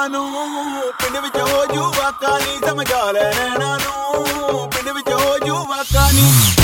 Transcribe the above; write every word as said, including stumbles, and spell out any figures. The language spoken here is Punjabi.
ਨੈਣਾ ਨੂੰ ਪਿੰਡ ਵਿੱਚ ਹੋ ਜੂ ਵਾਕਾ ਨੀ ਸਮਝਾ ਲੈ ਨੈਣਾ ਨੂੰ ਪਿੰਡ ਵਿੱਚ ਹੋ ਜੂ ਵਾਕਾ ਨੀ